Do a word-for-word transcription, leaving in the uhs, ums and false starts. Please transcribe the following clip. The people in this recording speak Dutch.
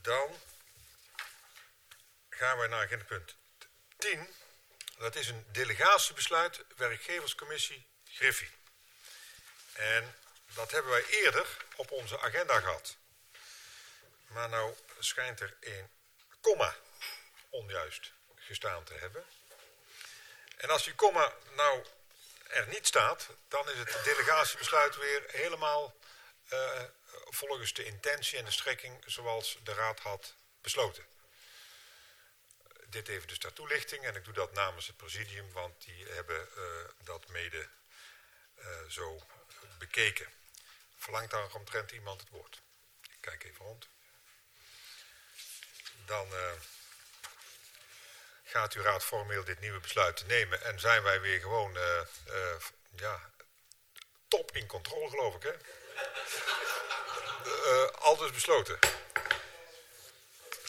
Dan gaan we naar agenda punt tien. Dat is een delegatiebesluit werkgeverscommissie Griffie. En dat hebben wij eerder op onze agenda gehad. Maar nou schijnt er een komma onjuist gestaan te hebben. En als die komma nou er niet staat, dan is het delegatiebesluit weer helemaal uh, volgens de intentie en de strekking zoals de raad had besloten. Dit even dus ter toelichting en ik doe dat namens het presidium, want die hebben uh, dat mede uh, zo bekeken. Verlangt daar omtrent iemand het woord? Ik kijk even rond. Dan uh, gaat uw raad formeel dit nieuwe besluit nemen en zijn wij weer gewoon uh, uh, ja, top in controle, geloof ik, hè? Uh, al dus besloten.